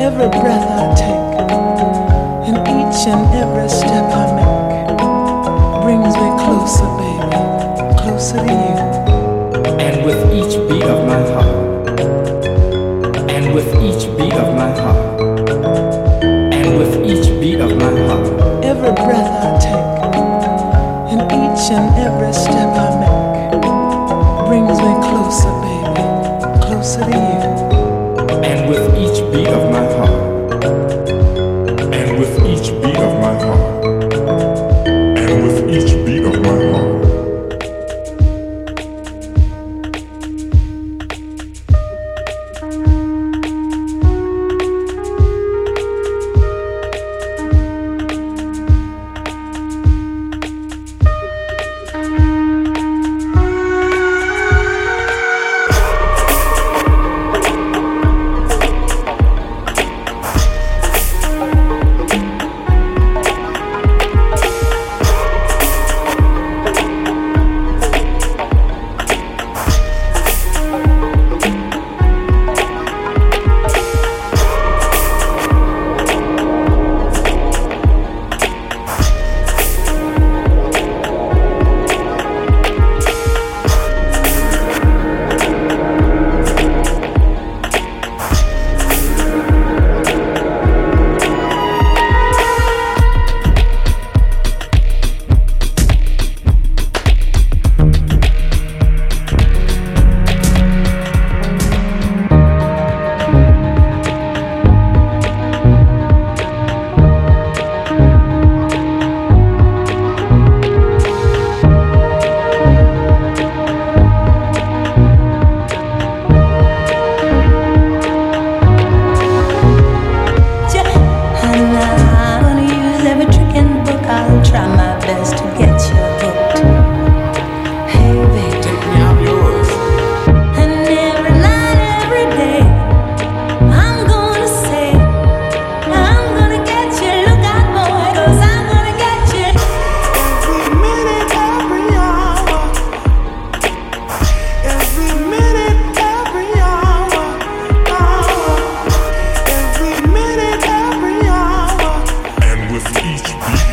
Every breath I take and each and every step I make brings me closer, baby, closer to you. And with each beat of my heart, and with each beat of my heart, and with each beat of my heart, every breath I take and each and every step I make brings me closer, baby, closer to you. and with each beat of my heart, and with each beat of my heart, and with each beat of my heart. Each beat